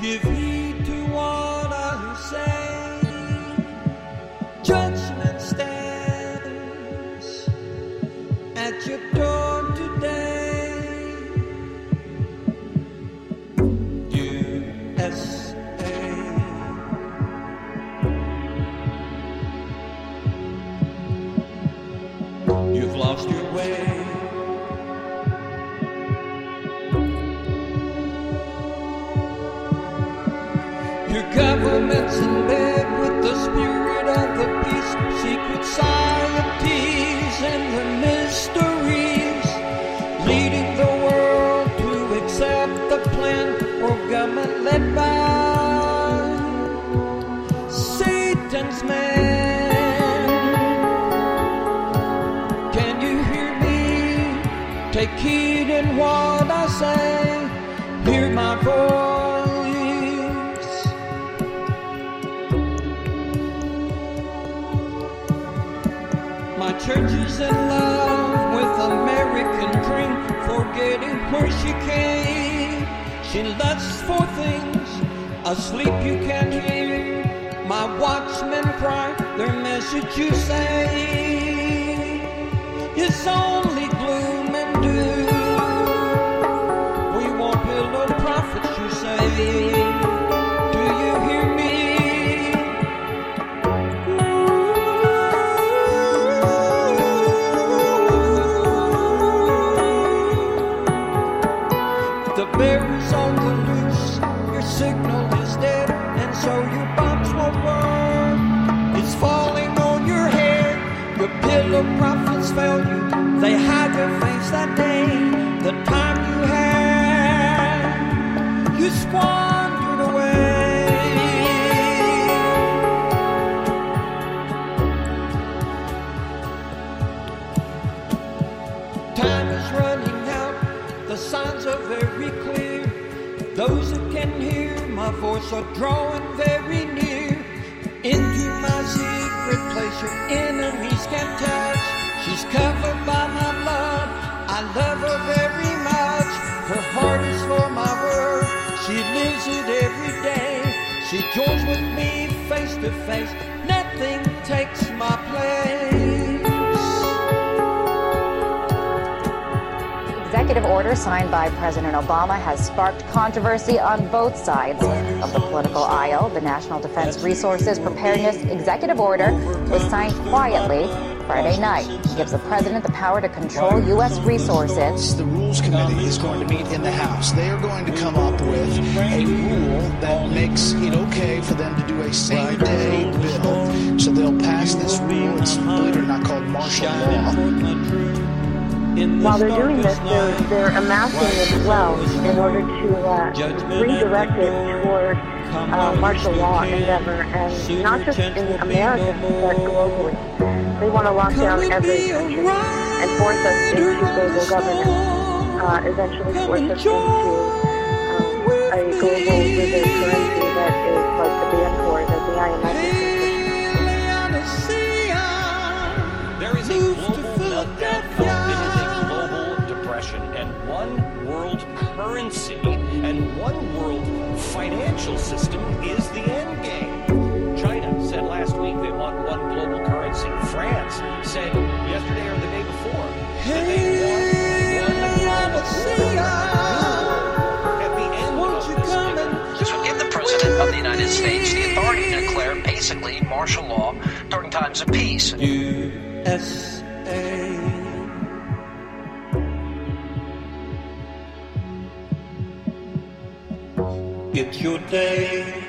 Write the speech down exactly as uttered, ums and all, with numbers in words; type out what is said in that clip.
Give heed to what I say. Judgment stands at your door today. U S A. You've lost your way. Your government's in bed with the spirit of the beast, secret societies and the mysteries, leading the world to accept the plan or government led by Satan's man. Can you hear me? Take heed in what I say. Hear my voice. My church is in love with American dream, forgetting where she came. She lusts for things asleep you can't hear. My watchmen cry, their message you say is only gloom and doom. We want pillow prophets, you say. Do you hear me? The bear is on the loose, your signal is dead, and so your bombs won't work. It's falling on your head, your pillow prophets fail you. They hide their face that day, the time you had, you squandered away. Time is running out, the signs are very clear. Those who can hear my voice are drawing very near. Into my secret place your enemies can touch. She's covered by my blood, I love her very much. Her heart is for my word, she lives it every day. She joins with me face to face, nothing takes my place. Executive order signed by President Obama has sparked controversy on both sides of the political aisle. The National Defense Resources Preparedness Executive Order was signed quietly Friday night. It gives the president the power to control U S resources. The Rules Committee is going to meet in the House. They are going to come up with a rule that makes it okay for them to do a same-day bill. So they'll pass this rule. It's, believe it or not, called martial law. While they're doing this, they're, they're amassing this wealth in order to uh, redirect it toward uh, martial law endeavor, and not just in America, but globally. They want to lock down every country and force us into global governance, uh, eventually force us into um, a global reserve currency that is like the band for that the I M F is. There is a global meltdown. It is a global depression, and one world currency and one world financial system is the end game. China said last week they want one global currency. France said yesterday or the day before that they want one global currency. At the end of this game. This will give the President of the United States the authority to declare basically martial law during times of peace. U S A. It's your day.